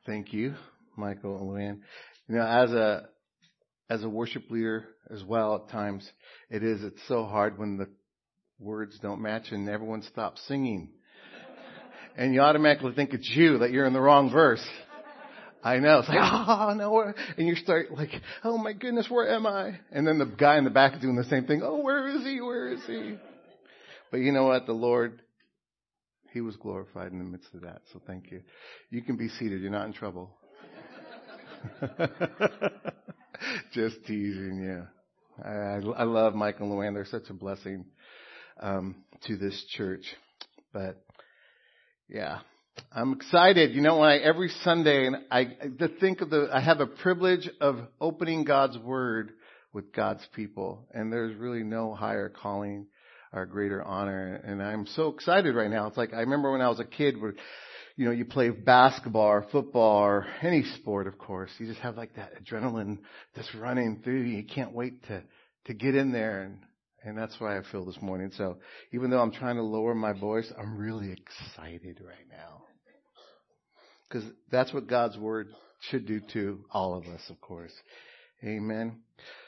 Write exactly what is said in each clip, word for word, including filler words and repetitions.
Thank you, Michael and Luann. You know, as a as a worship leader as well, at times it is. It's so hard when the words don't match and everyone stops singing, and you automatically think it's you, that you're in the wrong verse. I know. It's like, oh no, where? And you start like, oh my goodness, where am I? And then the guy in the back is doing the same thing. Oh, where is he? Where is he? But you know what? The Lord, He was glorified in the midst of that. So thank you. You can be seated. You're not in trouble. Just teasing you. I, I love Mike and Luann. They're such a blessing um, to this church. But yeah, I'm excited. You know, when I, every Sunday, and I to think of the, I have a privilege of opening God's Word with God's people, and there's really no higher calling or greater honor. And I'm so excited right now. It's like I remember when I was a kid, where you know, you play basketball or football or any sport, of course. You just have like that adrenaline just running through you. You can't wait to, to get in there. And, and that's why I feel this morning. So even though I'm trying to lower my voice, I'm really excited right now. Because that's what God's Word should do to all of us, of course. Amen.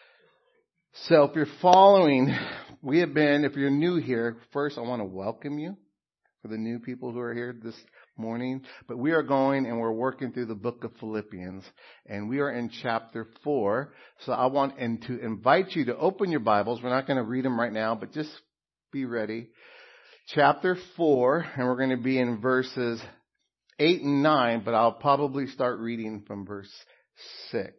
So if you're following, we have been, if you're new here, first I want to welcome you for the new people who are here this morning. But we are going and we're working through the book of Philippians, and we are in chapter four. So I want and to invite you to open your Bibles. We're not going to read them right now, but just be ready. Chapter four, and we're going to be in verses eight and nine, but I'll probably start reading from verse six.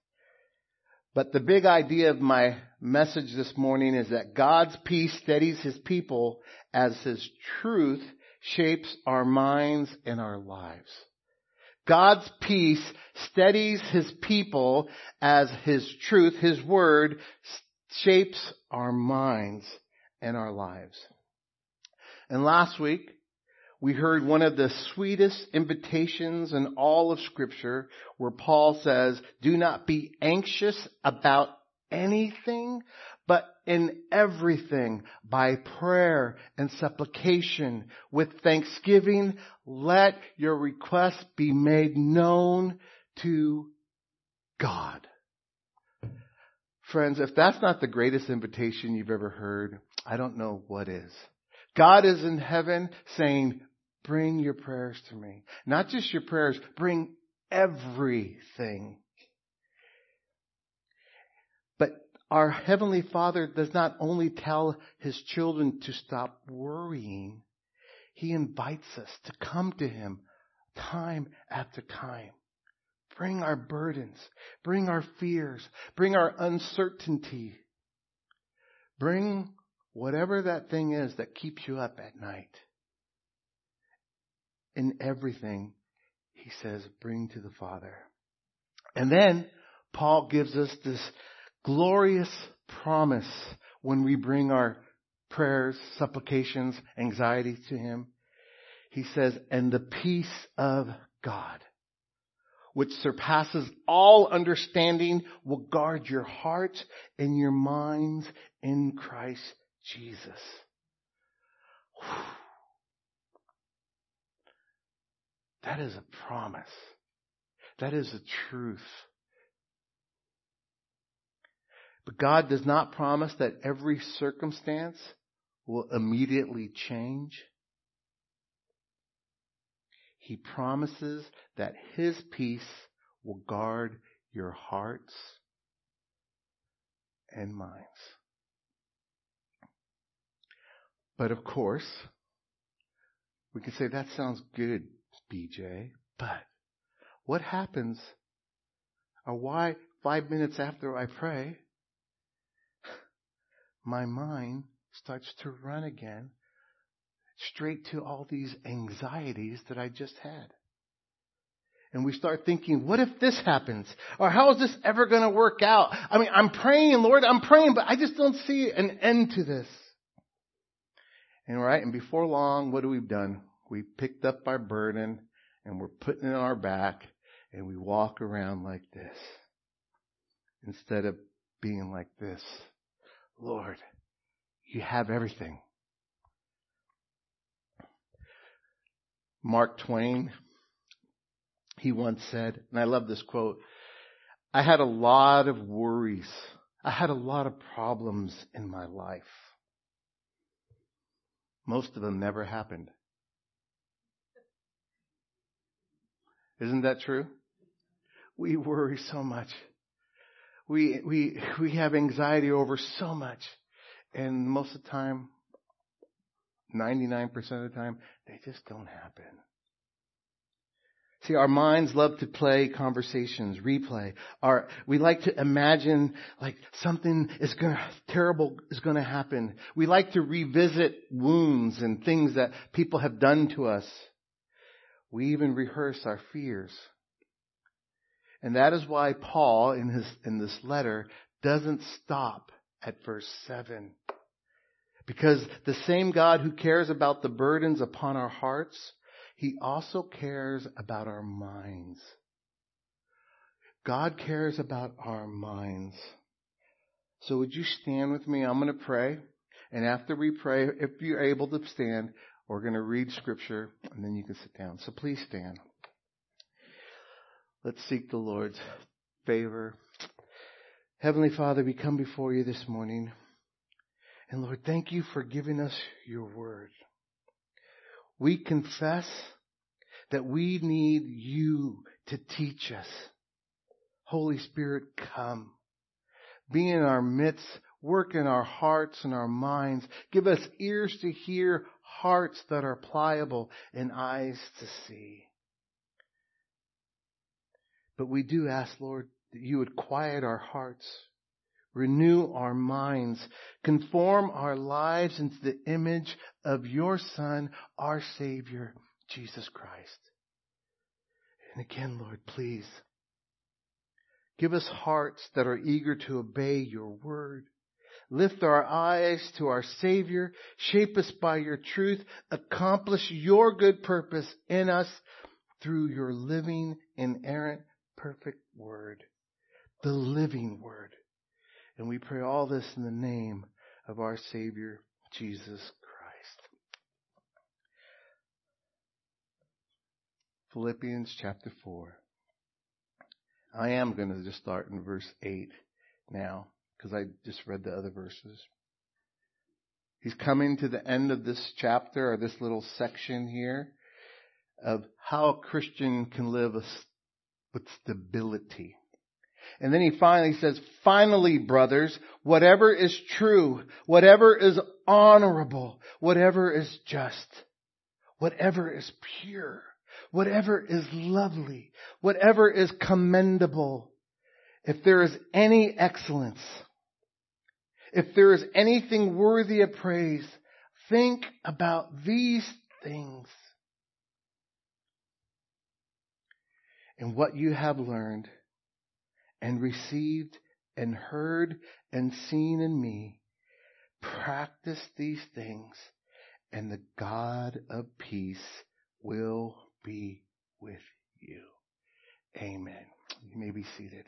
But the big idea of my message this morning is that God's peace steadies His people as His truth shapes our minds and our lives. God's peace steadies His people as His truth, His Word, shapes our minds and our lives. And last week, we heard one of the sweetest invitations in all of Scripture, where Paul says, do not be anxious about anything, but in everything, by prayer and supplication, with thanksgiving, let your requests be made known to God. Friends, if that's not the greatest invitation you've ever heard, I don't know what is. God is in heaven saying, bring your prayers to me. Not just your prayers, bring everything. But our Heavenly Father does not only tell His children to stop worrying, He invites us to come to Him time after time. Bring our burdens, bring our fears, bring our uncertainty. Bring whatever that thing is that keeps you up at night. In everything, He says, bring to the Father. And then Paul gives us this glorious promise when we bring our prayers, supplications, anxieties to Him. He says, and the peace of God, which surpasses all understanding, will guard your hearts and your minds in Christ Jesus. Whew. That is a promise. That is a truth. But God does not promise that every circumstance will immediately change. He promises that His peace will guard your hearts and minds. But of course, we can say, that sounds good, B J, but what happens, or why five minutes after I pray, my mind starts to run again straight to all these anxieties that I just had. And we start thinking, what if this happens? Or how is this ever going to work out? I mean, I'm praying, Lord, I'm praying, but I just don't see an end to this. And right, and before long, what have we done? We picked up our burden and we're putting it on our back and we walk around like this instead of being like this. Lord, you have everything. Mark Twain, He once said, and I love this quote, I had a lot of worries. I had a lot of problems in my life. Most of them never happened. Isn't that true? We worry so much. We, we, we have anxiety over so much. And most of the time, ninety-nine percent of the time, they just don't happen. See, our minds love to play conversations, replay. Our, we like to imagine like something is going to, terrible is going to happen. We like to revisit wounds and things that people have done to us. We even rehearse our fears. And that is why Paul in his, in this letter doesn't stop at verse seven. Because the same God who cares about the burdens upon our hearts, He also cares about our minds. God cares about our minds. So would you stand with me? I'm going to pray. And after we pray, if you're able to stand, we're going to read scripture and then you can sit down. So please stand. Let's seek the Lord's favor. Heavenly Father, we come before you this morning. And Lord, thank you for giving us your word. We confess that we need you to teach us. Holy Spirit, come. Be in our midst. Work in our hearts and our minds. Give us ears to hear, hearts that are pliable, and eyes to see. But we do ask, Lord, that you would quiet our hearts, renew our minds, conform our lives into the image of your Son, our Savior, Jesus Christ. And again, Lord, please give us hearts that are eager to obey your word. Lift our eyes to our Savior. Shape us by your truth. Accomplish your good purpose in us through your living, inerrant, perfect word. The living word. And we pray all this in the name of our Savior, Jesus Christ. Philippians chapter four. I am going to just start in verse eight now, because I just read the other verses. He's coming to the end of this chapter, or this little section here, of how a Christian can live with stability. And then he finally says, finally, brothers, whatever is true, whatever is honorable, whatever is just, whatever is pure, whatever is lovely, whatever is commendable, if there is any excellence, if there is anything worthy of praise, think about these things. And what you have learned and received and heard and seen in me, practice these things, and the God of peace will be with you. Amen. You may be seated.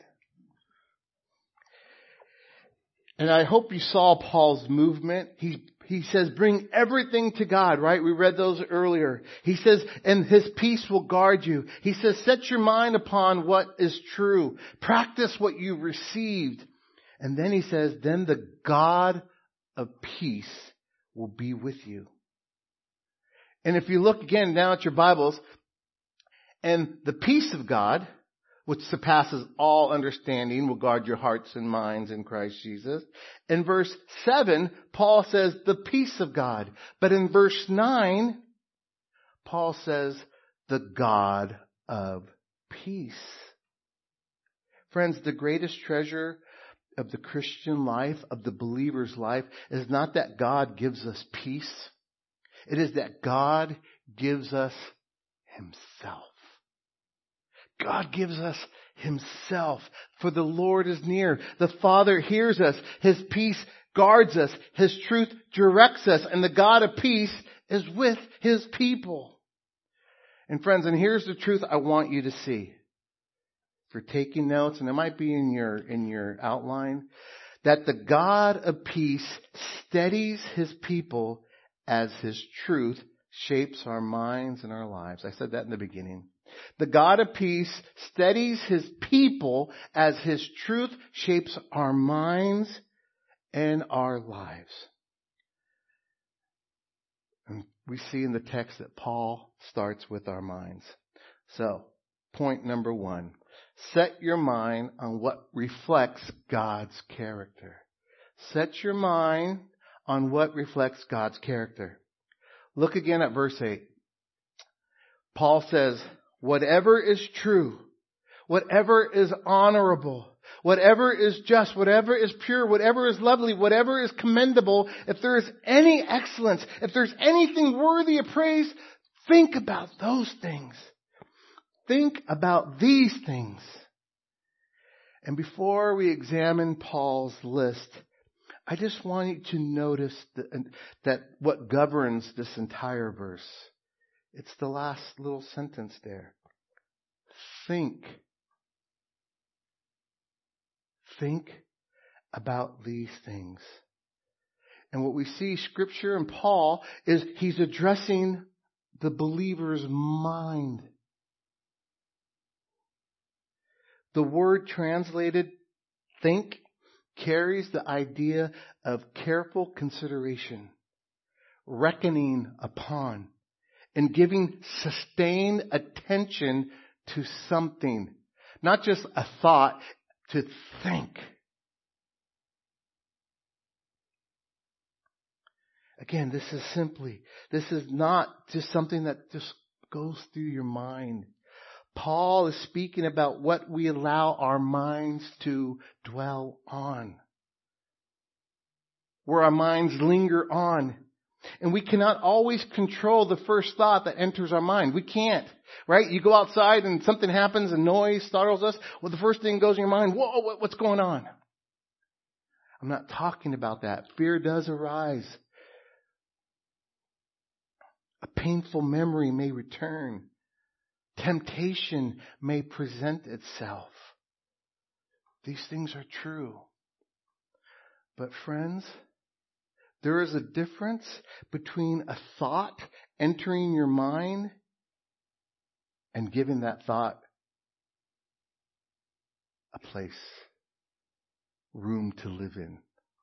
And I hope you saw Paul's movement. He he says, bring everything to God, right? We read those earlier. He says, and his peace will guard you. He says, set your mind upon what is true. Practice what you've received. And then he says, then the God of peace will be with you. And if you look again down at your Bibles, and the peace of God, which surpasses all understanding, will guard your hearts and minds in Christ Jesus. In verse seven, Paul says the peace of God. But in verse nine, Paul says the God of peace. Friends, the greatest treasure of the Christian life, of the believer's life, is not that God gives us peace. It is that God gives us Himself. God gives us Himself, for the Lord is near. The Father hears us. His peace guards us. His truth directs us. And the God of peace is with His people. And friends, and here's the truth I want you to see. If you're taking notes, and it might be in your, in your outline, that the God of peace steadies His people as His truth shapes our minds and our lives. I said that in the beginning. The God of peace steadies his people as his truth shapes our minds and our lives. And we see in the text that Paul starts with our minds. So, point number one, set your mind on what reflects God's character. Set your mind on what reflects God's character. Look again at verse eight. Paul says, whatever is true, whatever is honorable, whatever is just, whatever is pure, whatever is lovely, whatever is commendable, if there is any excellence, if there's anything worthy of praise, think about those things. Think about these things. And before we examine Paul's list, I just want you to notice that, that what governs this entire verse. It's the last little sentence there. Think. Think about these things. And what we see Scripture and Paul is he's addressing the believer's mind. The word translated think carries the idea of careful consideration, reckoning upon, and giving sustained attention to something. Not just a thought, to think. Again, this is simply, this is not just something that just goes through your mind. Paul is speaking about what we allow our minds to dwell on. Where our minds linger on. And we cannot always control the first thought that enters our mind. We can't, right? You go outside and something happens, a noise startles us. Well, the first thing goes in your mind, whoa, what's going on? I'm not talking about that. Fear does arise. A painful memory may return. Temptation may present itself. These things are true. But friends, there is a difference between a thought entering your mind and giving that thought a place, room to live in.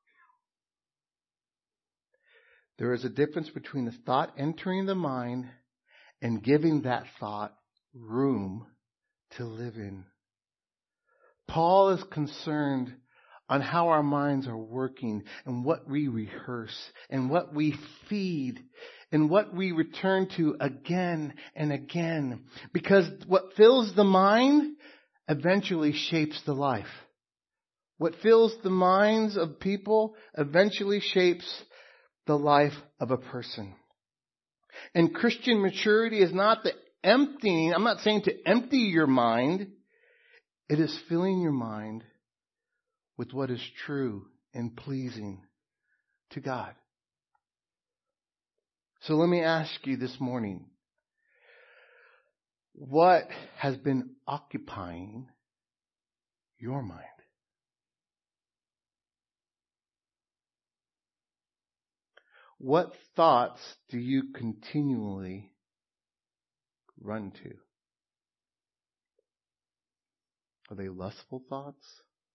There is a difference between a thought entering the mind and giving that thought room to live in. Paul is concerned on how our minds are working and what we rehearse and what we feed and what we return to again and again. Because what fills the mind eventually shapes the life. What fills the minds of people eventually shapes the life of a person. And Christian maturity is not the emptying. I'm not saying to empty your mind. It is filling your mind with what is true and pleasing to God. So let me ask you this morning, what has been occupying your mind? What thoughts do you continually run to? Are they lustful thoughts?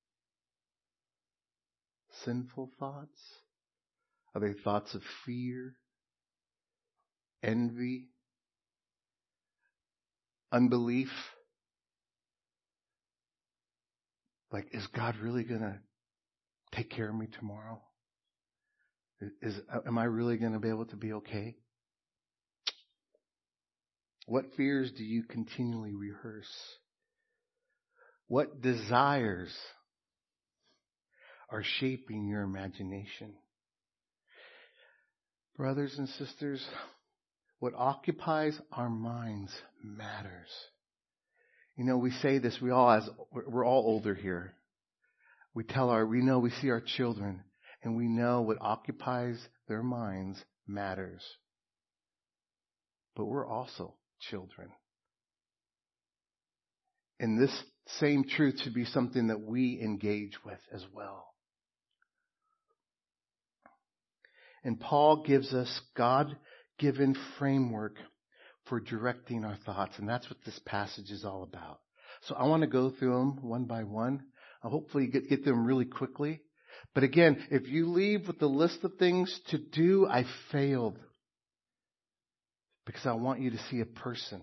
Sinful thoughts? Are they thoughts of fear, envy, unbelief? Like, is God really going to take care of me tomorrow? Is, am I really going to be able to be okay? What fears do you continually rehearse? What desires are shaping your imagination? Brothers and sisters, what occupies our minds matters. You know, we say this, we all, as we're all older here. We tell our, we know, we see our children, and we know what occupies their minds matters. But we're also children. And this same truth should be something that we engage with as well. And Paul gives us God-given framework for directing our thoughts. And that's what this passage is all about. So I want to go through them one by one. I'll hopefully get, get them really quickly. But again, if you leave with the list of things to do, I failed. Because I want you to see a person.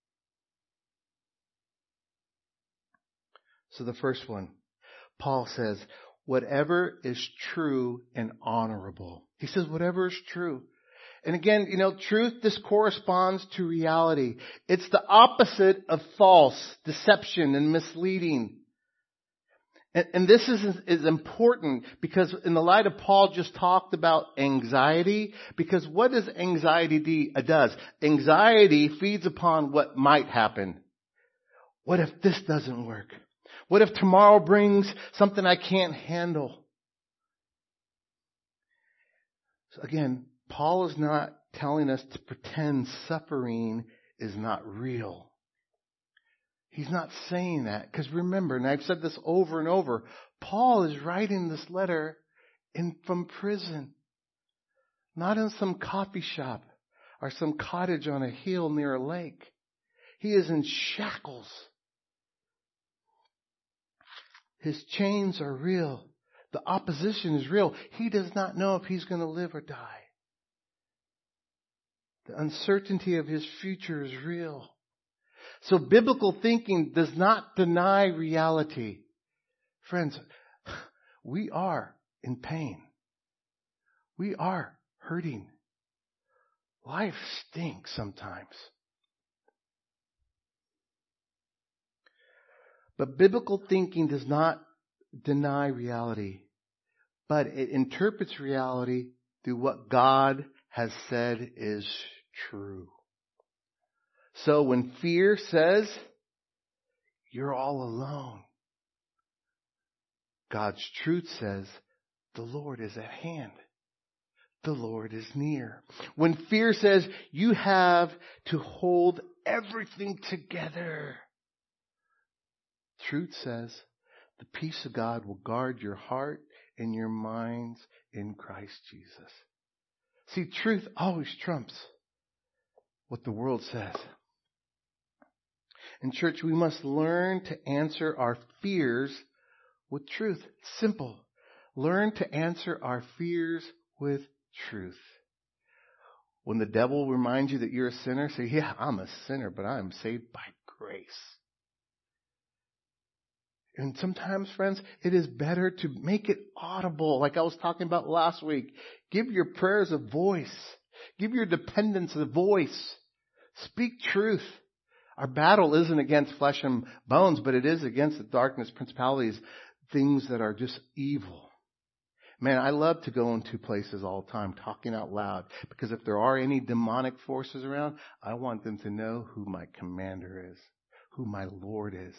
So the first one, Paul says, whatever is true and honorable. He says, whatever is true. And again, you know, truth, this corresponds to reality. It's the opposite of false, deception, and misleading. And, and this is, is important because in the light of Paul just talked about anxiety, because what does anxiety do, does? Anxiety feeds upon what might happen. What if this doesn't work? What if tomorrow brings something I can't handle? So again, Paul is not telling us to pretend suffering is not real. He's not saying that. Because remember, and I've said this over and over, Paul is writing this letter in from prison. Not in some coffee shop or some cottage on a hill near a lake. He is in shackles. His chains are real. The opposition is real. He does not know if he's going to live or die. The uncertainty of his future is real. So biblical thinking does not deny reality. Friends, we are in pain. We are hurting. Life stinks sometimes. But biblical thinking does not deny reality, but it interprets reality through what God has said is true. So when fear says, you're all alone, God's truth says, the Lord is at hand. The Lord is near. When fear says, you have to hold everything together, truth says, the peace of God will guard your heart and your minds in Christ Jesus. See, truth always trumps what the world says. In church, we must learn to answer our fears with truth. Simple. Learn to answer our fears with truth. When the devil reminds you that you're a sinner, say, yeah, I'm a sinner, but I am saved by grace. And sometimes, friends, it is better to make it audible, like I was talking about last week. Give your prayers a voice. Give your dependence a voice. Speak truth. Our battle isn't against flesh and bones, but it is against the darkness, principalities, things that are just evil. Man, I love to go into places all the time talking out loud, because if there are any demonic forces around, I want them to know who my commander is, who my Lord is.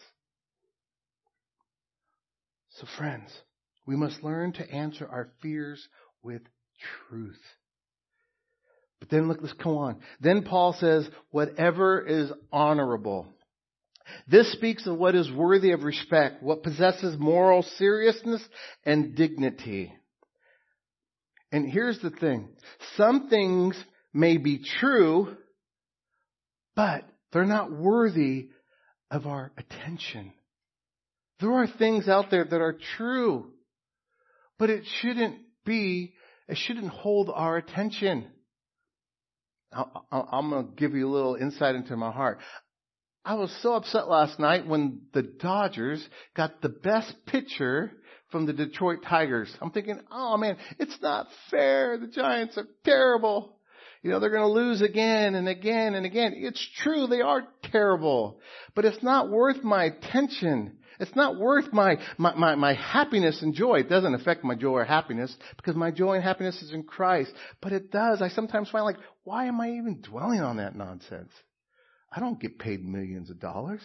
So friends, we must learn to answer our fears with truth. But then look, let's go on. Then Paul says, whatever is honorable. This speaks of what is worthy of respect, what possesses moral seriousness and dignity. And here's the thing. Some things may be true, but they're not worthy of our attention. There are things out there that are true, but it shouldn't be, it shouldn't hold our attention. I'm going to give you a little insight into my heart. I was so upset last night when the Dodgers got the best pitcher from the Detroit Tigers. I'm thinking, oh man, it's not fair. The Giants are terrible. You know, they're going to lose again and again and again. It's true, they are terrible, but it's not worth my attention. It's not worth my, my, my, my happiness and joy. It doesn't affect my joy or happiness because my joy and happiness is in Christ. But it does. I sometimes find like, why am I even dwelling on that nonsense? I don't get paid millions of dollars.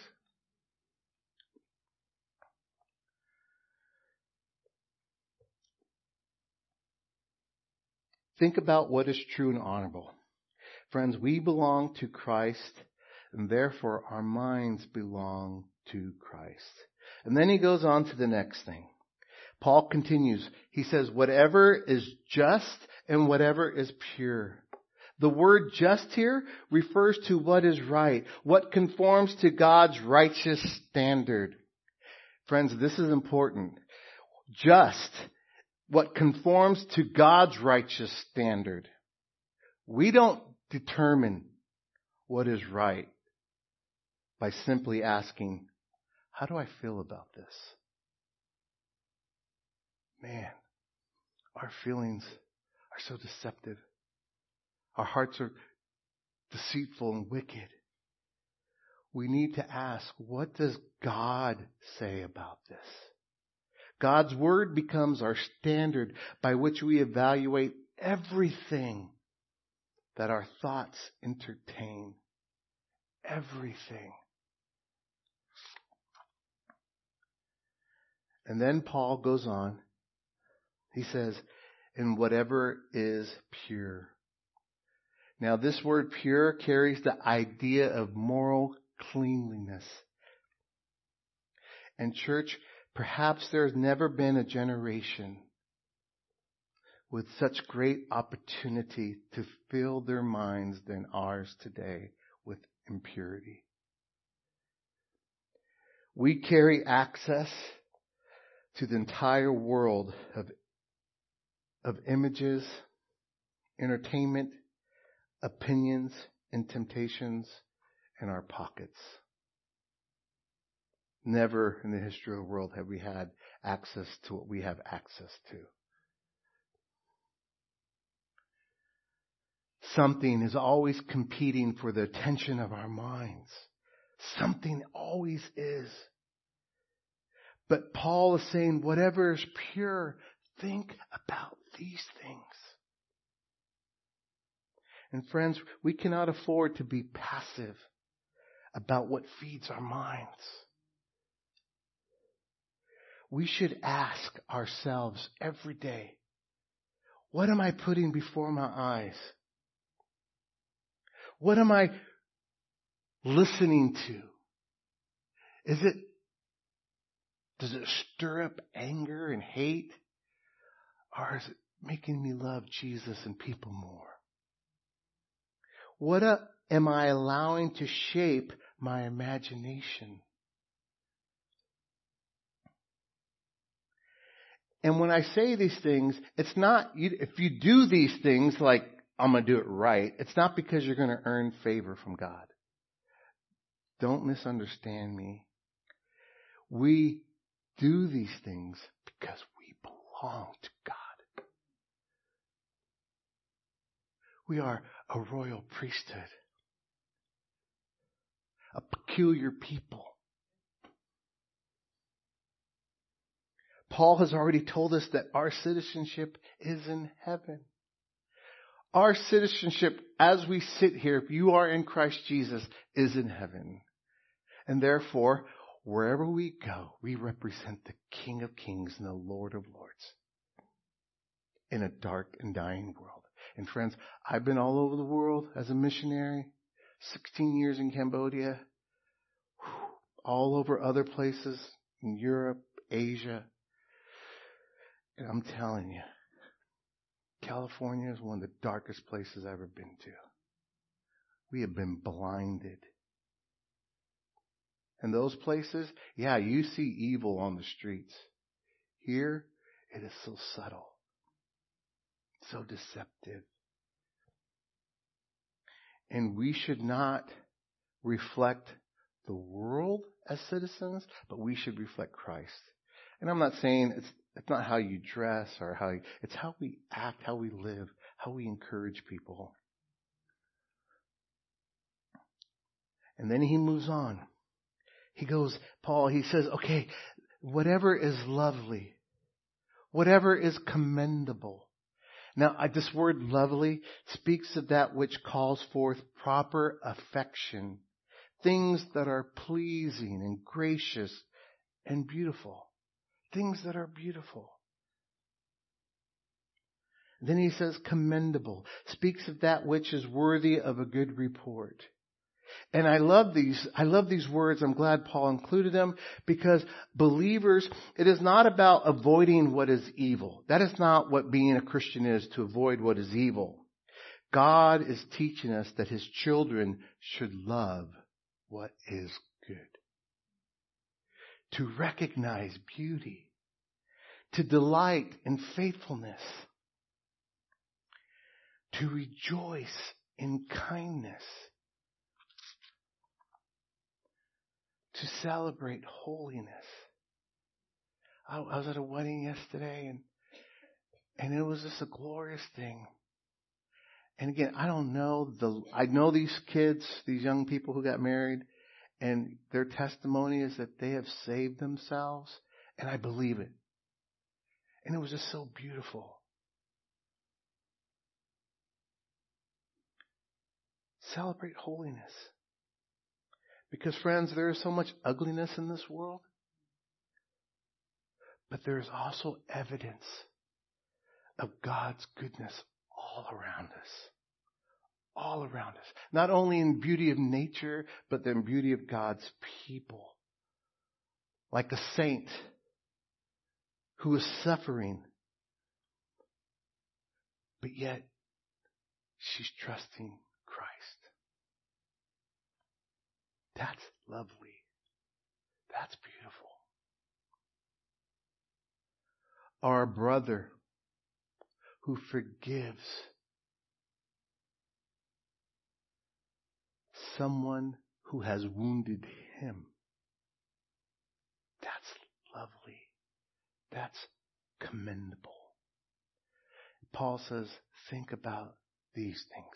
Think about what is true and honorable. Friends, we belong to Christ, and therefore our minds belong to Christ. And then he goes on to the next thing. Paul continues. He says, whatever is just and whatever is pure. The word just here refers to what is right, what conforms to God's righteous standard. Friends, this is important. Just, what conforms to God's righteous standard. We don't determine what is right by simply asking, how do I feel about this? Man, our feelings are so deceptive. Our hearts are deceitful and wicked. We need to ask, what does God say about this? God's word becomes our standard by which we evaluate everything that our thoughts entertain. Everything. And then Paul goes on. He says, and whatever is pure. Now this word pure carries the idea of moral cleanliness. And church, perhaps there's never been a generation with such great opportunity to fill their minds than ours today with impurity. We carry access to the entire world of, of images, entertainment, opinions, and temptations in our pockets. Never in the history of the world have we had access to what we have access to. Something is always competing for the attention of our minds. Something always is. But Paul is saying, whatever is pure, think about these things. And friends, we cannot afford to be passive about what feeds our minds. We should ask ourselves every day, what am I putting before my eyes? What am I listening to? Is it, does it stir up anger and hate? Or is it making me love Jesus and people more? What a, am I allowing to shape my imagination? And when I say these things, it's not, you, if you do these things like, I'm going to do it right, it's not because you're going to earn favor from God. Don't misunderstand me. We do these things because we belong to God. We are a royal priesthood, a peculiar people. Paul has already told us that our citizenship is in heaven. Our citizenship, as we sit here, if you are in Christ Jesus, is in heaven. And therefore, wherever we go, we represent the King of Kings and the Lord of Lords in a dark and dying world. And friends, I've been all over the world as a missionary, sixteen years in Cambodia, all over other places in Europe, Asia. And I'm telling you, California is one of the darkest places I've ever been to. We have been blinded. And those places, yeah, you see evil on the streets. Here, it is so subtle, so deceptive. And we should not reflect the world as citizens, but we should reflect Christ. And I'm not saying it's it's not how you dress or how you, it's how we act, how we live, how we encourage people. And then he moves on. He goes, Paul, he says, okay, whatever is lovely, whatever is commendable. Now, I, this word lovely speaks of that which calls forth proper affection, things that are pleasing and gracious and beautiful. Things that are beautiful. Then he says commendable, speaks of that which is worthy of a good report. And I love these, I love these words. I'm glad Paul included them because believers, it is not about avoiding what is evil. That is not what being a Christian is, to avoid what is evil. God is teaching us that His children should love what is good, to recognize beauty, to delight in faithfulness, to rejoice in kindness, to celebrate holiness. I, I was at a wedding yesterday, and and it was just a glorious thing. And again, I don't know the, I know these kids, these young people who got married, and their testimony is that they have saved themselves, and I believe it. And it was just so beautiful. Celebrate holiness. Because friends, there is so much ugliness in this world, but there is also evidence of God's goodness all around us. All around us. Not only in beauty of nature, but in beauty of God's people. Like a saint who is suffering, but yet she's trusting Christ. That's lovely. That's beautiful. Our brother who forgives someone who has wounded him. That's lovely. That's commendable. Paul says, think about these things.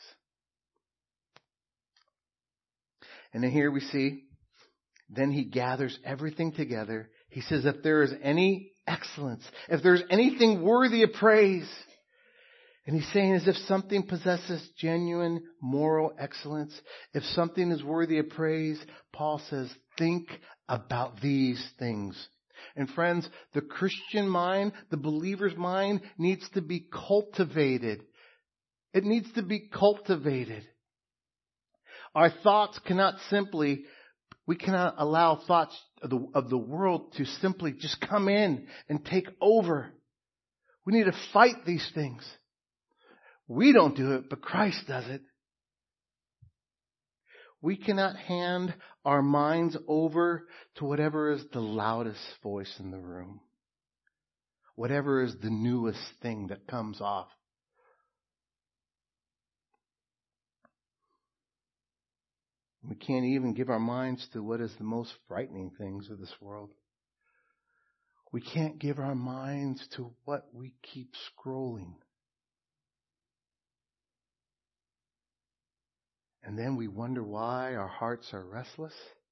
And then here we see, then he gathers everything together. He says, if there is any excellence, if there's anything worthy of praise, and he's saying as if something possesses genuine moral excellence, if something is worthy of praise, Paul says, think about these things. And friends, the Christian mind, the believer's mind needs to be cultivated. It needs to be cultivated. Our thoughts cannot simply, we cannot allow thoughts of the, of the world to simply just come in and take over. We need to fight these things. We don't do it, but Christ does it. We cannot hand our minds over to whatever is the loudest voice in the room. Whatever is the newest thing that comes off. We can't even give our minds to what is the most frightening things of this world. We can't give our minds to what we keep scrolling. And then we wonder why our hearts are restless.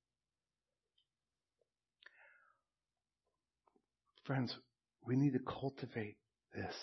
Friends, we need to cultivate this.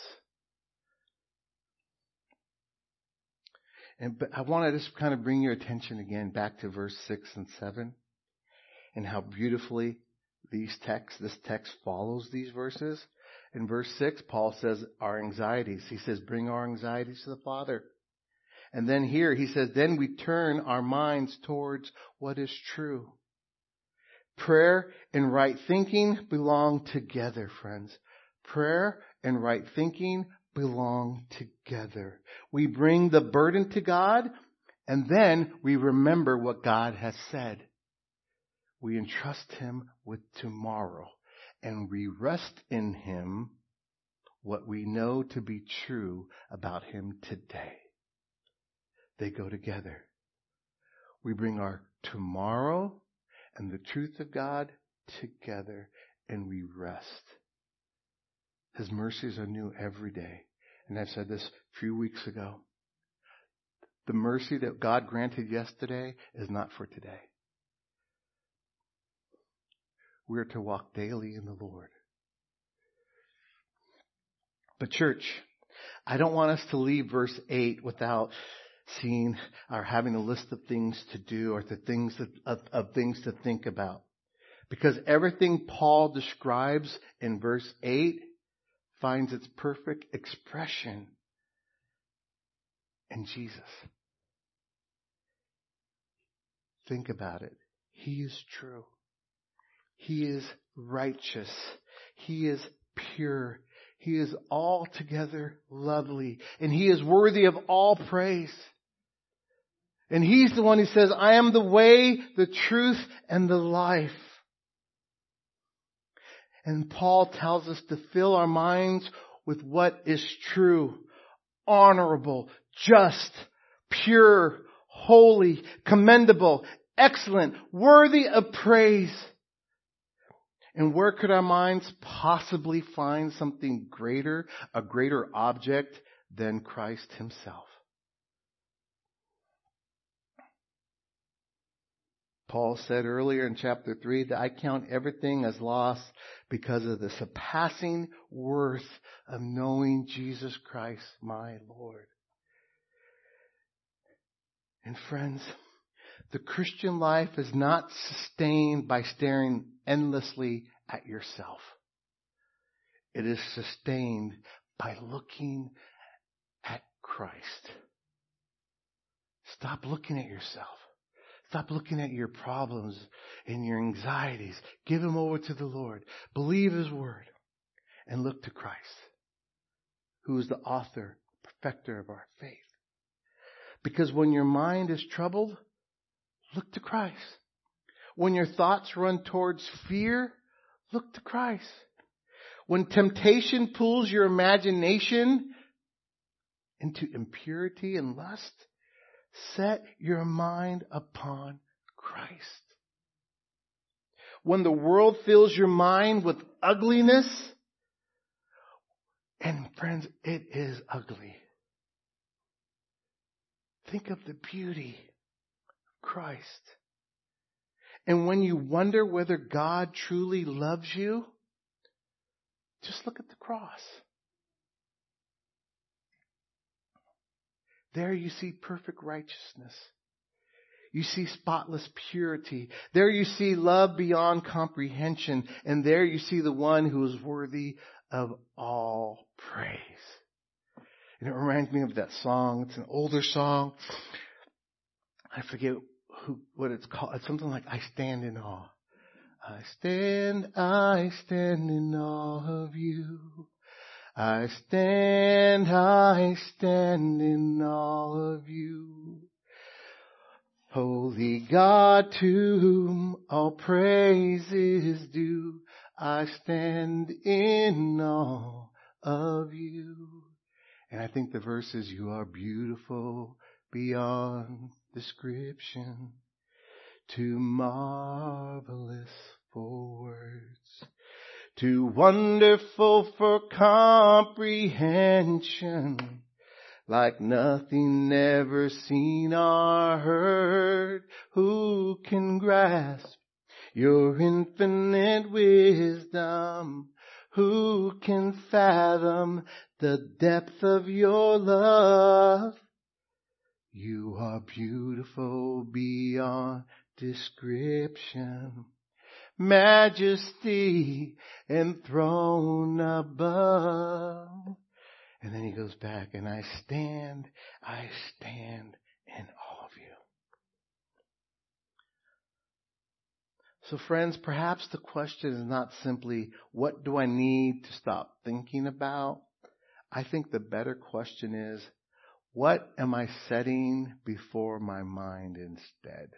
And but I want to just kind of bring your attention again back to verse six and seven and how beautifully these texts, this text follows these verses. In verse six, Paul says our anxieties. He says, bring our anxieties to the Father. And then here he says, then we turn our minds towards what is true. Prayer and right thinking belong together, friends. Prayer and right thinking belong together. We bring the burden to God, and then we remember what God has said. We entrust Him with tomorrow, and we rest in Him what we know to be true about Him today. They go together. We bring our tomorrow and the truth of God together, and we rest. His mercies are new every day. And I've said this a few weeks ago. The mercy that God granted yesterday is not for today. We are to walk daily in the Lord. But church, I don't want us to leave verse eight without seeing or having a list of things to do or the things that, of, of things to think about. Because everything Paul describes in verse eight finds its perfect expression in Jesus. Think about it. He is true. He is righteous. He is pure. He is altogether lovely, and He is worthy of all praise. And He's the one who says, I am the way, the truth, and the life. And Paul tells us to fill our minds with what is true, honorable, just, pure, holy, commendable, excellent, worthy of praise. And where could our minds possibly find something greater, a greater object than Christ Himself? Paul said earlier in chapter three that I count everything as loss because of the surpassing worth of knowing Jesus Christ, my Lord. And friends, the Christian life is not sustained by staring endlessly at yourself. It is sustained by looking at Christ. Stop looking at yourself. Stop looking at your problems and your anxieties. Give them over to the Lord. Believe His word. And look to Christ, who is the author, perfecter of our faith. Because when your mind is troubled, look to Christ. When your thoughts run towards fear, look to Christ. When temptation pulls your imagination into impurity and lust, set your mind upon Christ. When the world fills your mind with ugliness, and friends, it is ugly. Think of the beauty of Christ. And when you wonder whether God truly loves you, just look at the cross. There you see perfect righteousness. You see spotless purity. There you see love beyond comprehension. And there you see the one who is worthy of all praise. And it reminds me of that song. It's an older song. I forget who, what it's called. It's something like I Stand in Awe. I stand, I stand in awe of you. I stand, I stand in awe of you. Holy God, to whom all praise is due. I stand in awe of you. And I think the verse is, you are beautiful beyond description, too marvelous for words, too wonderful for comprehension, like nothing ever seen or heard. Who can grasp your infinite wisdom? Who can fathom the depth of your love? You are beautiful beyond description, majesty enthroned above. And then he goes back, and I stand, I stand in awe of you. So friends, perhaps the question is not simply, what do I need to stop thinking about? I think the better question is, what am I setting before my mind instead?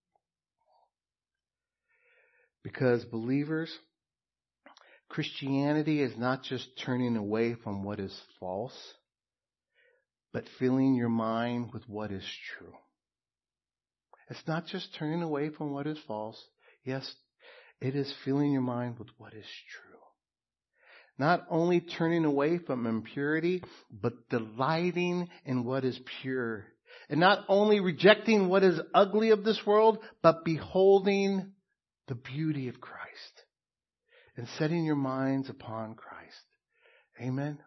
Because believers, Christianity is not just turning away from what is false, but filling your mind with what is true. It's not just turning away from what is false. Yes, it is filling your mind with what is true. Not only turning away from impurity, but delighting in what is pure. And not only rejecting what is ugly of this world, but beholding the beauty of Christ. And setting your minds upon Christ. Amen?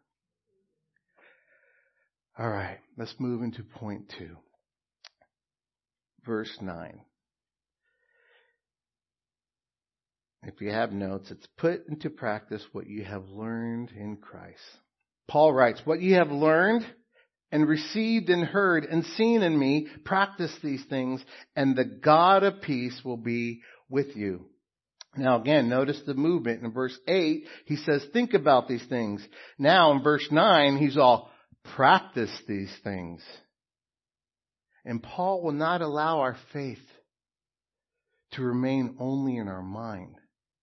All right, let's move into point two. Verse nine. If you have notes, it's put into practice what you have learned in Christ. Paul writes, what you have learned and received and heard and seen in me, practice these things, and the God of peace will be with you. Now again, notice the movement. In verse eight, he says, think about these things. Now in verse nine, he's all, practice these things. And Paul will not allow our faith to remain only in our mind.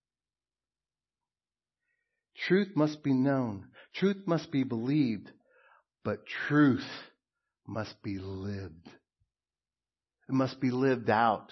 Truth must be known. Truth must be believed. But truth must be lived. It must be lived out.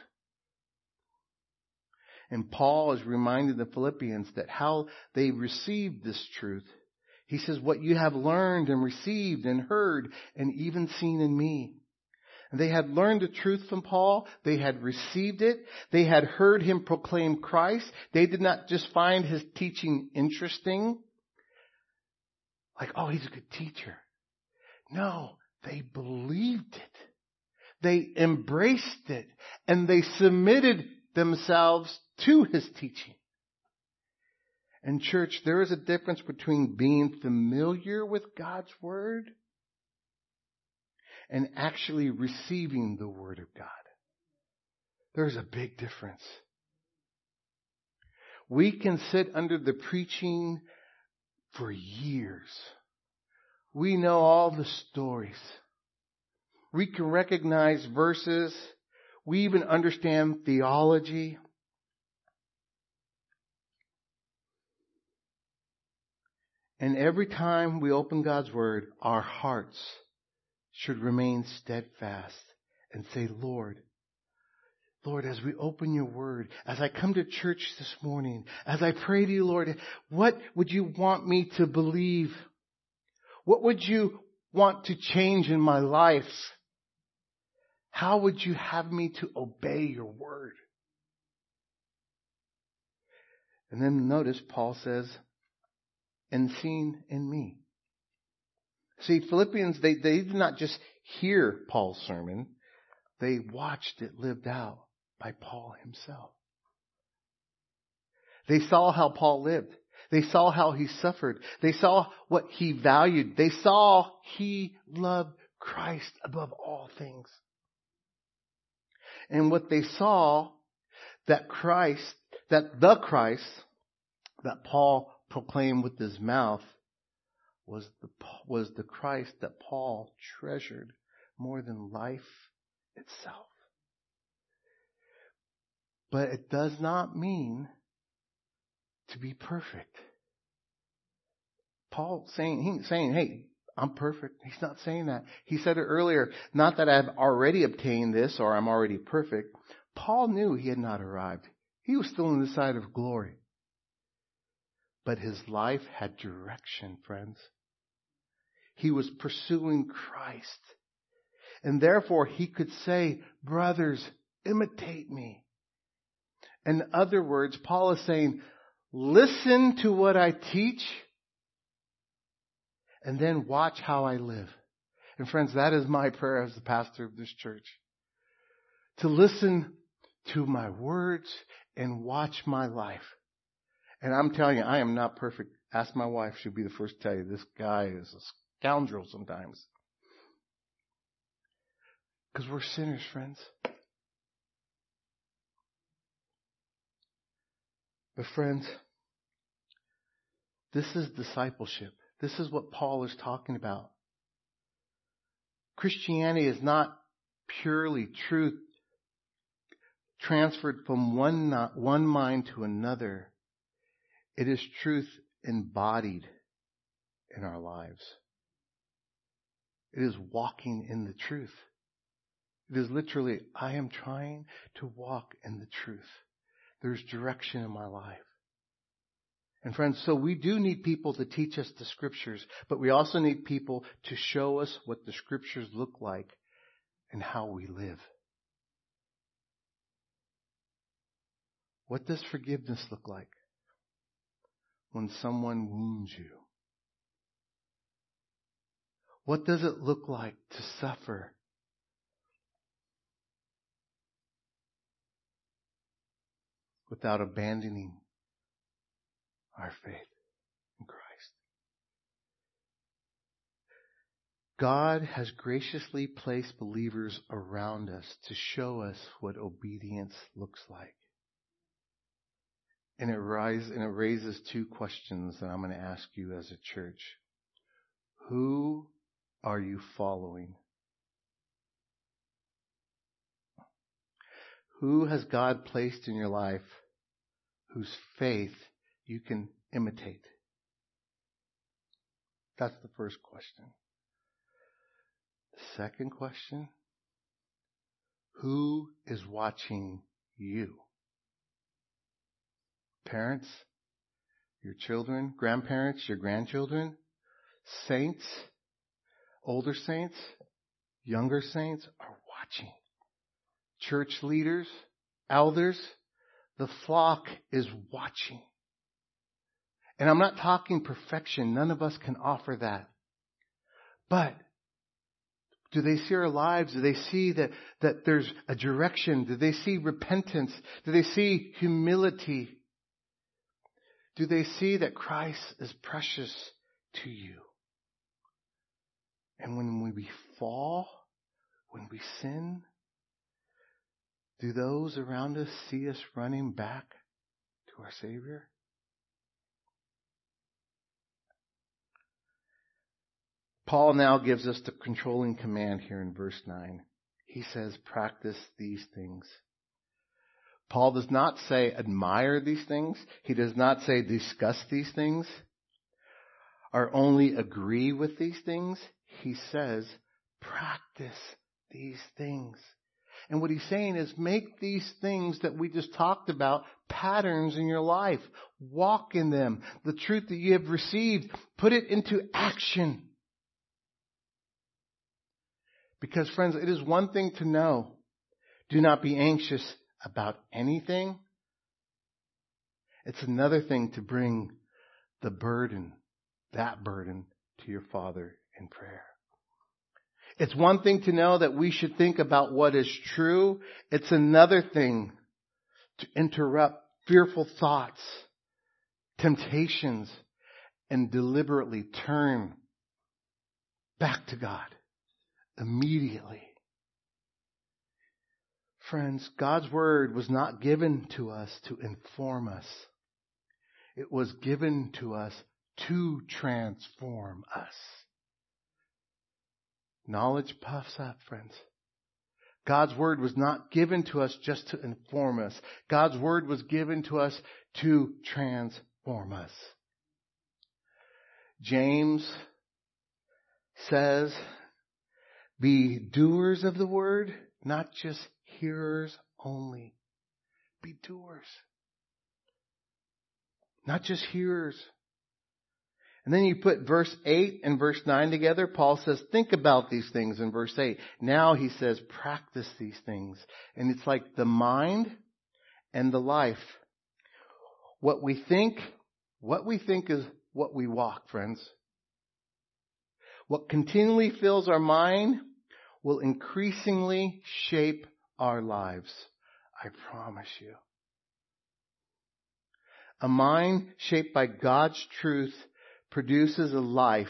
And Paul is reminding the Philippians that how they received this truth. He says, what you have learned and received and heard and even seen in me. And they had learned the truth from Paul. They had received it. They had heard him proclaim Christ. They did not just find his teaching interesting. Like, oh, he's a good teacher. No, they believed it. They embraced it. And they submitted themselves to his teaching. And church, there is a difference between being familiar with God's word and actually receiving the word of God. There's a big difference. We can sit under the preaching for years. We know all the stories. We can recognize verses. We even understand theology. And every time we open God's word, our hearts should remain steadfast and say, Lord, Lord, as we open your word, as I come to church this morning, as I pray to you, Lord, what would you want me to believe? What would you want to change in my life? How would you have me to obey your word? And then notice Paul says, and seen in me. See, Philippians, they, they did not just hear Paul's sermon. They watched it lived out by Paul himself. They saw how Paul lived. They saw how he suffered. They saw what he valued. They saw he loved Christ above all things. And what they saw, that Christ, that the Christ that Paul proclaimed with his mouth was the, was the Christ that Paul treasured more than life itself. But it does not mean to be perfect. Paul saying, he's saying, hey, I'm perfect. He's not saying that. He said it earlier, not that I've already obtained this or I'm already perfect. Paul knew he had not arrived. He was still on the side of glory. But his life had direction, friends. He was pursuing Christ. And therefore he could say, brothers, imitate me. In other words, Paul is saying, listen to what I teach and then watch how I live. And friends, that is my prayer as the pastor of this church. To listen to my words and watch my life. And I'm telling you, I am not perfect. Ask my wife. She'll be the first to tell you this guy is a scoundrel sometimes. Because we're sinners, friends. But friends, this is discipleship. This is what Paul is talking about. Christianity is not purely truth transferred from one, one mind to another. It is truth embodied in our lives. It is walking in the truth. It is literally, I am trying to walk in the truth. There's direction in my life. And friends, so we do need people to teach us the scriptures, but we also need people to show us what the scriptures look like and how we live. What does forgiveness look like when someone wounds you? What does it look like to suffer without abandoning our faith in Christ? God has graciously placed believers around us to show us what obedience looks like. And it rise and it raises two questions that I'm going to ask you as a church. Who are you following? Who has God placed in your life whose faith you can imitate? That's the first question. The second question, who is watching you? Parents, your children, grandparents, your grandchildren, saints, older saints, younger saints are watching. Church leaders, elders, the flock is watching. And I'm not talking perfection. None of us can offer that. But do they see our lives? Do they see that, that there's a direction? Do they see repentance? Do they see humility? Do they see that Christ is precious to you? And when we fall, when we sin, do those around us see us running back to our Savior? Paul now gives us the controlling command here in verse nine. He says, practice these things. Paul does not say admire these things. He does not say discuss these things or only agree with these things. He says practice these things. And what he's saying is make these things that we just talked about patterns in your life. Walk in them. The truth that you have received, put it into action. Because friends, it is one thing to know, do not be anxious about anything. It's another thing to bring the burden, that burden, to your Father in prayer. It's one thing to know that we should think about what is true. It's another thing to interrupt fearful thoughts, temptations, and deliberately turn back to God immediately. Friends, God's word was not given to us to inform us. It was given to us to transform us. Knowledge puffs up, friends. God's word was not given to us just to inform us. God's word was given to us to transform us. James says, be doers of the word, not just hearers only. Be doers. Not just hearers. And then you put verse eight and verse nine together. Paul says, think about these things in verse eight. Now he says, practice these things. And it's like the mind and the life. What we think, what we think is what we walk, friends. What continually fills our mind will increasingly shape our lives. I promise you. A mind shaped by God's truth produces a life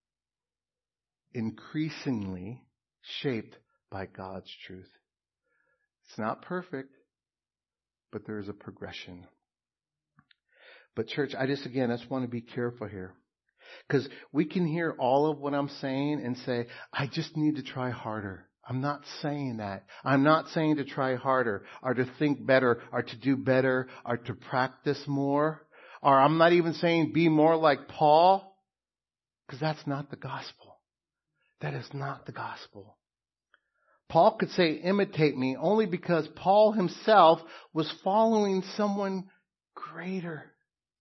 increasingly shaped by God's truth. It's not perfect, but there is a progression. But church, I just, again, I just want to be careful here. Because we can hear all of what I'm saying and say, I just need to try harder. I'm not saying that. I'm not saying to try harder or to think better or to do better or to practice more. Or I'm not even saying be more like Paul, because that's not the gospel. That is not the gospel. Paul could say imitate me only because Paul himself was following someone greater.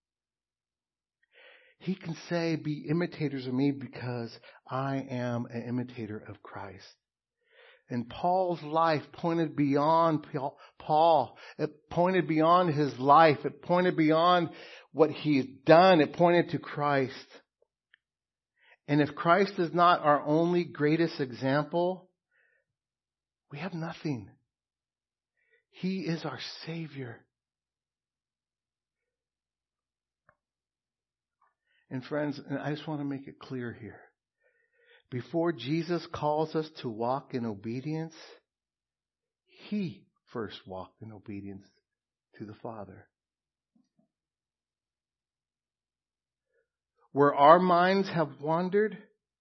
He can say be imitators of me because I am an imitator of Christ. And Paul's life pointed beyond Paul. It pointed beyond his life. It pointed beyond what he's done. It pointed to Christ. And if Christ is not our only greatest example, we have nothing. He is our Savior. And friends, and I just want to make it clear here. Before Jesus calls us to walk in obedience, He first walked in obedience to the Father. Where our minds have wandered,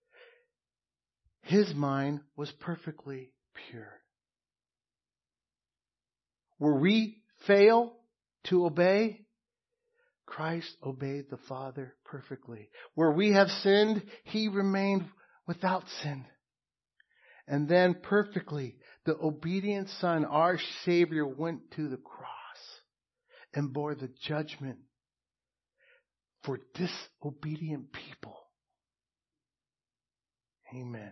his mind was perfectly pure. Where we fail to obey, Christ obeyed the Father perfectly. Where we have sinned, he remained without sin. And then perfectly, the obedient Son, our Savior, went to the cross and bore the judgment for disobedient people. Amen.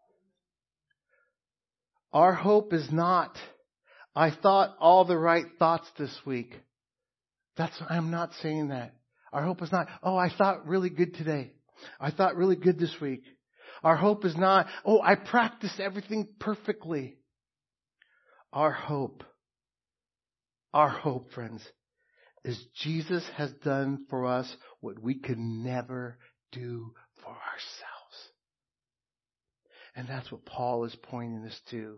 Our hope is not, I thought all the right thoughts this week. That's, I'm not saying that. Our hope is not, oh, I thought really good today. I thought really good this week. Our hope is not, oh, I practiced everything perfectly. Our hope, our hope, friends, is Jesus has done for us what we could never do for ourselves. And that's what Paul is pointing us to.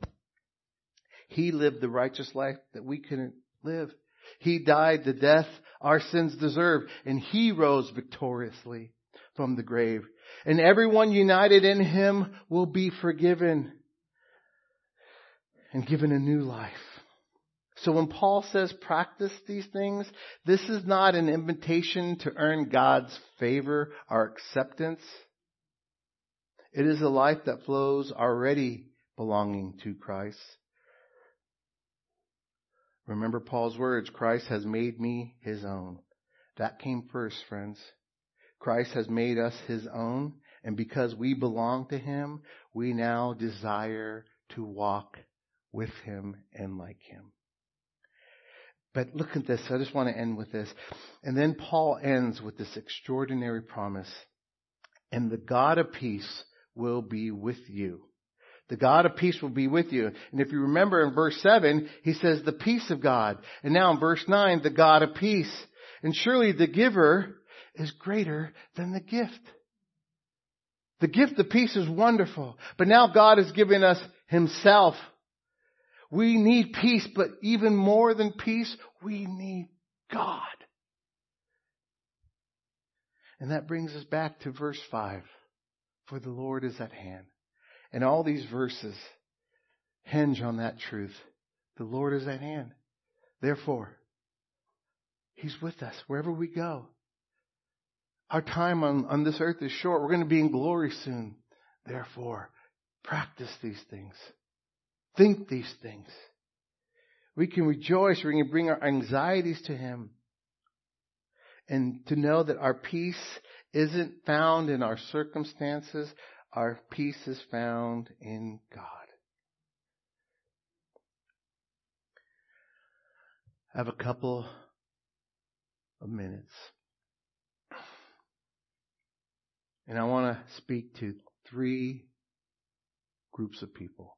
He lived the righteous life that we couldn't live. He died the death our sins deserved, and he rose victoriously from the grave. And everyone united in him will be forgiven and given a new life. So when Paul says practice these things, this is not an invitation to earn God's favor or acceptance. It is a life that flows already belonging to Christ. Remember Paul's words, Christ has made me his own. That came first, friends. Christ has made us his own, and because we belong to him, we now desire to walk with him and like him. But look at this. I just want to end with this. And then Paul ends with this extraordinary promise. And the God of peace will be with you. The God of peace will be with you. And if you remember in verse seven, he says the peace of God. And now in verse nine, the God of peace. And surely the giver is greater than the gift. The gift of peace is wonderful. But now God is giving us himself. We need peace, but even more than peace, we need God. And that brings us back to verse five. For the Lord is at hand. And all these verses hinge on that truth. The Lord is at hand. Therefore, he's with us wherever we go. Our time on, on this earth is short. We're going to be in glory soon. Therefore, practice these things. Think these things. We can rejoice. We can bring our anxieties to him. And to know that our peace isn't found in our circumstances. Our peace is found in God. I have a couple of minutes. And I want to speak to three groups of people.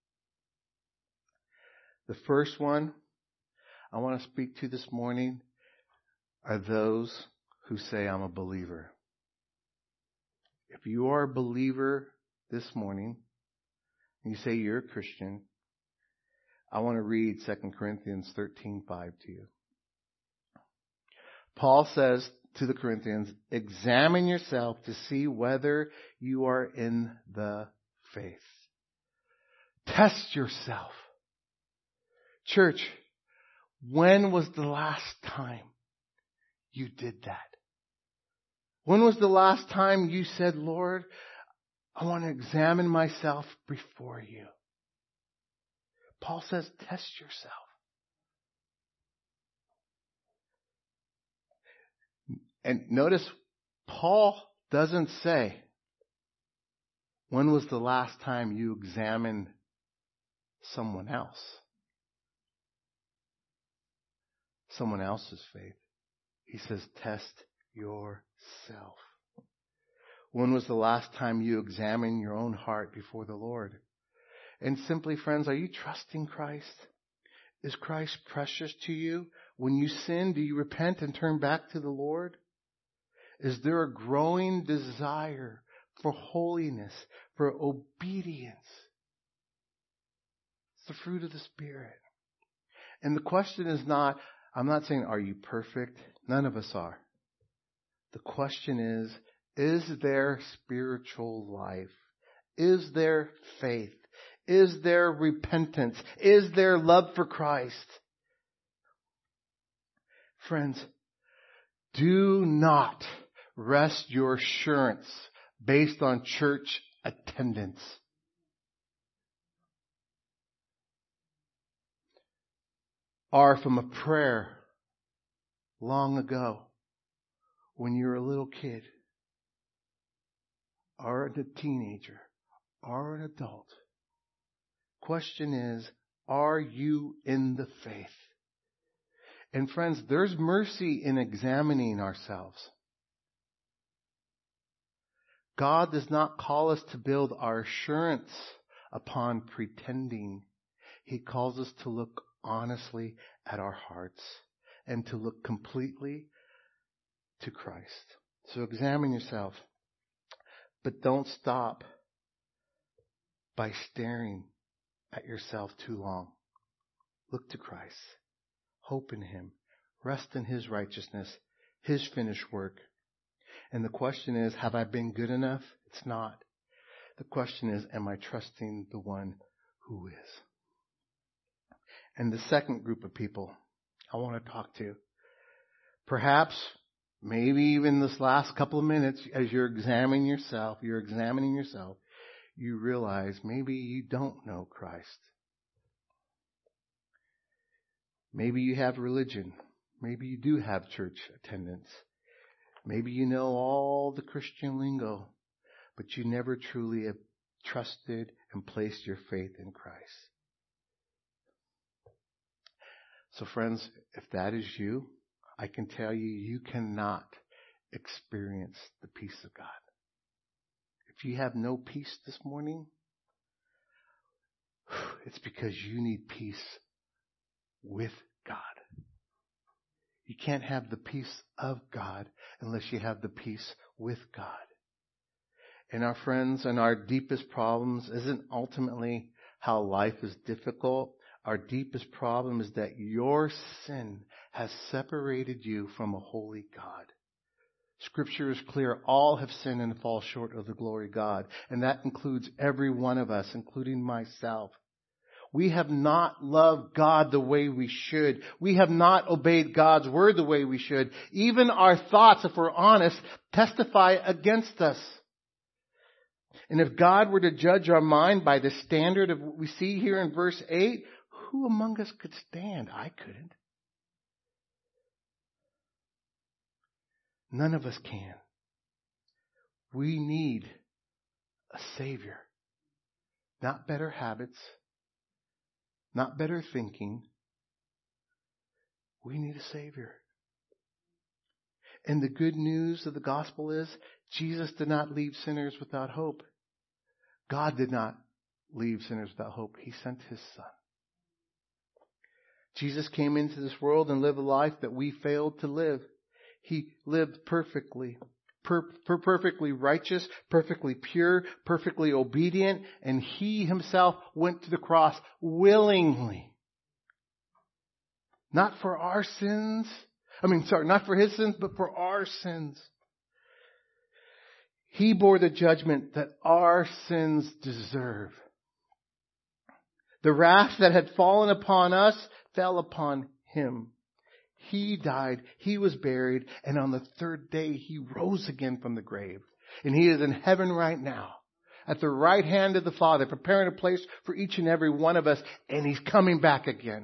The first one I want to speak to this morning are those who say, I'm a believer. If you are a believer this morning, and you say you're a Christian, I want to read Second Corinthians thirteen five to you. Paul says to the Corinthians, examine yourself to see whether you are in the faith. Test yourself. Church, when was the last time you did that? When was the last time you said, Lord, I want to examine myself before you? Paul says, test yourself. And notice, Paul doesn't say, when was the last time you examined someone else? Someone else's faith. He says, test yourself. When was the last time you examined your own heart before the Lord? And simply, friends, are you trusting Christ? Is Christ precious to you? When you sin, do you repent and turn back to the Lord? Is there a growing desire for holiness, for obedience? It's the fruit of the Spirit. And the question is not, I'm not saying, are you perfect? None of us are. The question is, is there spiritual life? Is there faith? Is there repentance? Is there love for Christ? Friends, do not rest your assurance based on church attendance. Or from a prayer long ago when you were a little kid, or a teenager, or an adult. Question is, are you in the faith? And friends, there's mercy in examining ourselves. God does not call us to build our assurance upon pretending. He calls us to look honestly at our hearts and to look completely to Christ. So examine yourself, but don't stop by staring at yourself too long. Look to Christ. Hope in Him. Rest in His righteousness, His finished work. And the question is, have I been good enough? It's not. The question is, am I trusting the one who is? And the second group of people I want to talk to, perhaps, maybe even this last couple of minutes, as you're examining yourself, you're examining yourself, you realize maybe you don't know Christ. Maybe you have religion. Maybe you do have church attendance. Maybe you know all the Christian lingo, but you never truly have trusted and placed your faith in Christ. So friends, if that is you, I can tell you, you cannot experience the peace of God. If you have no peace this morning, it's because you need peace with God. You can't have the peace of God unless you have the peace with God. And our friends, and our deepest problems isn't ultimately how life is difficult. Our deepest problem is that your sin has separated you from a holy God. Scripture is clear. All have sinned and fall short of the glory of God. And that includes every one of us, including myself. We have not loved God the way we should. We have not obeyed God's word the way we should. Even our thoughts, if we're honest, testify against us. And if God were to judge our mind by the standard of what we see here in verse eight, who among us could stand? I couldn't. None of us can. We need a Savior. Not better habits. Not better thinking. We need a Savior. And the good news of the gospel is Jesus did not leave sinners without hope. God did not leave sinners without hope. He sent His Son. Jesus came into this world and lived a life that we failed to live. He lived perfectly, per, per perfectly righteous, perfectly pure, perfectly obedient, and He Himself went to the cross willingly. Not for our sins. I mean, sorry, not for His sins, but for our sins. He bore the judgment that our sins deserve. The wrath that had fallen upon us fell upon Him. He died, He was buried, and on the third day He rose again from the grave. And He is in heaven right now, at the right hand of the Father, preparing a place for each and every one of us, and He's coming back again.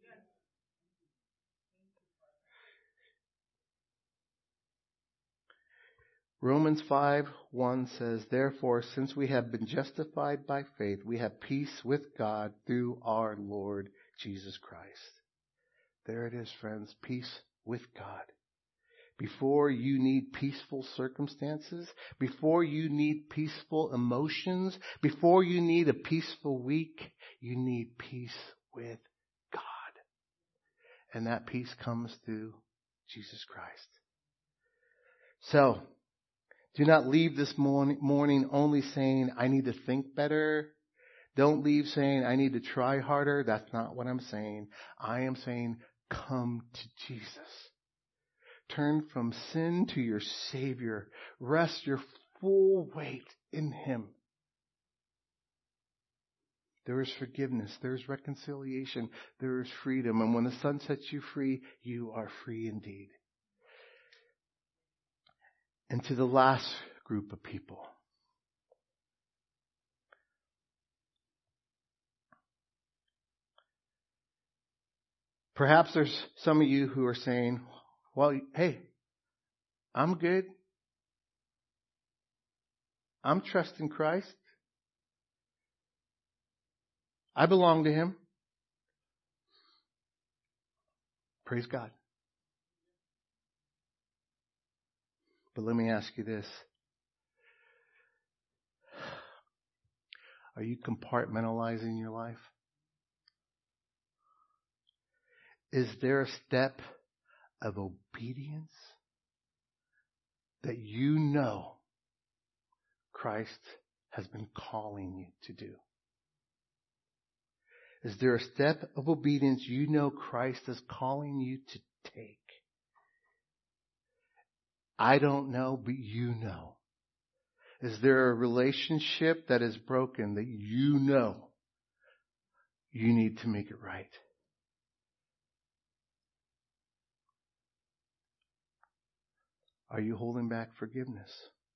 Romans five one says, therefore, since we have been justified by faith, we have peace with God through our Lord Jesus Christ. There it is, friends, peace with God. Before you need peaceful circumstances, before you need peaceful emotions, before you need a peaceful week, you need peace with God. And that peace comes through Jesus Christ. So, do not leave this morning, morning only saying, I need to think better. Don't leave saying, I need to try harder. That's not what I'm saying. I am saying, come to Jesus. Turn from sin to your Savior. Rest your full weight in Him. There is forgiveness. There is reconciliation. There is freedom. And when the Son sets you free, you are free indeed. And to the last group of people. Perhaps there's some of you who are saying, well, hey, I'm good. I'm trusting Christ. I belong to Him. Praise God. But let me ask you this. Are you compartmentalizing your life? Is there a step of obedience that you know Christ has been calling you to do? Is there a step of obedience you know Christ is calling you to take? I don't know, but you know. Is there a relationship that is broken that you know you need to make it right? Are you holding back forgiveness?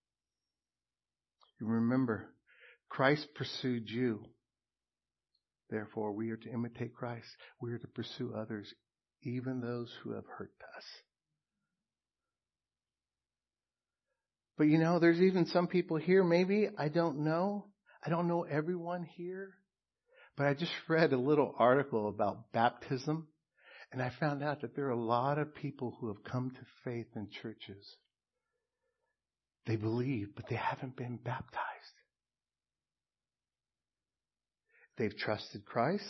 You remember, Christ pursued you. Therefore, we are to imitate Christ. We are to pursue others, even those who have hurt us. But you know, there's even some people here, maybe, I don't know. I don't know everyone here. But I just read a little article about baptism. And I found out that there are a lot of people who have come to faith in churches. They believe, but they haven't been baptized. They've trusted Christ,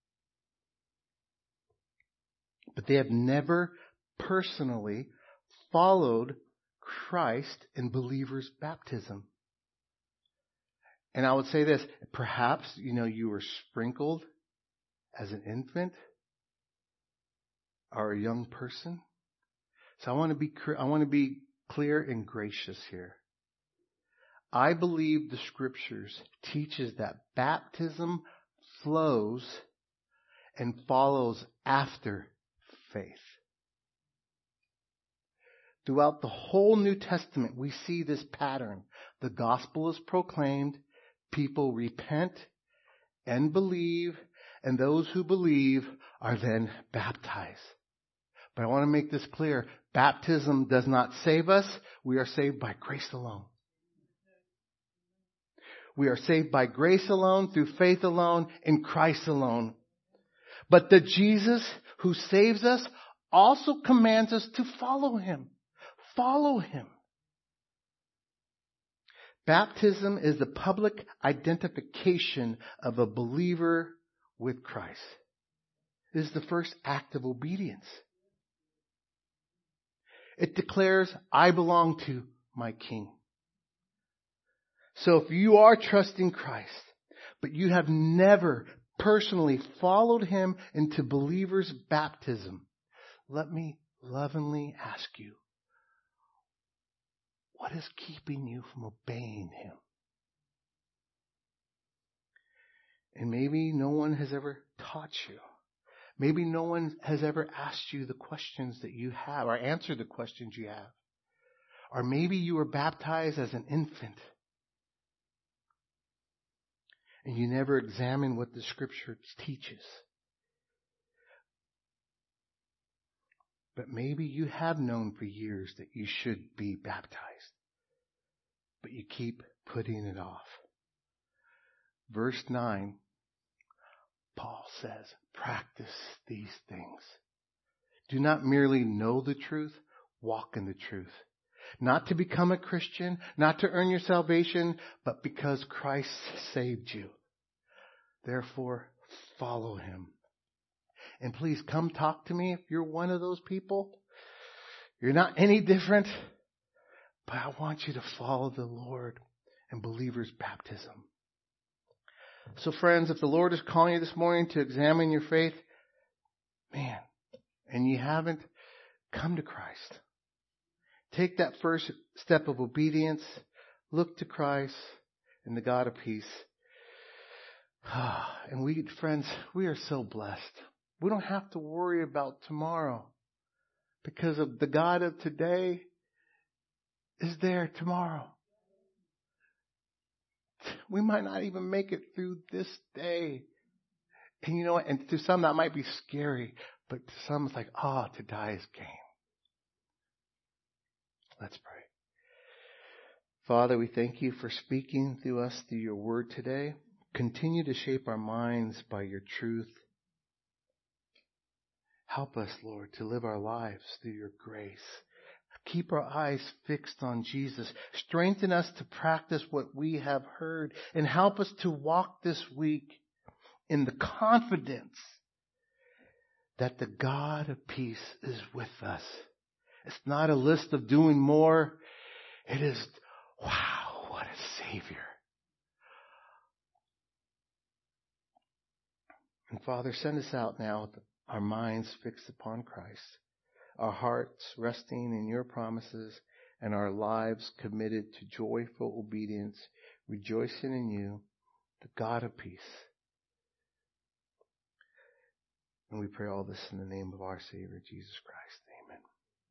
but they have never personally followed Christ in believers' baptism. And I would say this, perhaps, you know, you were sprinkled as an infant or a young person. So I want to be, I want to be clear and gracious here. I believe the scriptures teaches that baptism flows and follows after faith. Throughout the whole New Testament, we see this pattern. The gospel is proclaimed, people repent and believe, and those who believe are then baptized. But I want to make this clear. Baptism does not save us. We are saved by grace alone. We are saved by grace alone, through faith alone, in Christ alone. But the Jesus who saves us also commands us to follow Him. Follow Him. Baptism is the public identification of a believer with Christ. It is the first act of obedience. It declares, I belong to my King. So if you are trusting Christ, but you have never personally followed Him into believers' baptism, let me lovingly ask you, what is keeping you from obeying Him? And maybe no one has ever taught you. Maybe no one has ever asked you the questions that you have or answered the questions you have. Or maybe you were baptized as an infant and you never examine what the scripture teaches. But maybe you have known for years that you should be baptized, but you keep putting it off. Verse nine, Paul says, practice these things. Do not merely know the truth, walk in the truth. Not to become a Christian, not to earn your salvation, but because Christ saved you. Therefore, follow Him. And please come talk to me if you're one of those people. You're not any different, but I want you to follow the Lord in believers' baptism. So friends, if the Lord is calling you this morning to examine your faith, man, and you haven't, come to Christ. Take that first step of obedience. Look to Christ and the God of peace. And we, friends, we are so blessed. We don't have to worry about tomorrow because of the God of today is there tomorrow. We might not even make it through this day. And you know what? And to some that might be scary, but to some it's like, ah, oh, to die is gain. Let's pray. Father, we thank you for speaking through us through your word today. Continue to shape our minds by your truth. Help us, Lord, to live our lives through your grace. Keep our eyes fixed on Jesus. Strengthen us to practice what we have heard and help us to walk this week in the confidence that the God of peace is with us. It's not a list of doing more. It is, wow, what a Savior. And Father, send us out now with our minds fixed upon Christ, our hearts resting in your promises, and our lives committed to joyful obedience, rejoicing in you, the God of peace. And we pray all this in the name of our Savior, Jesus Christ.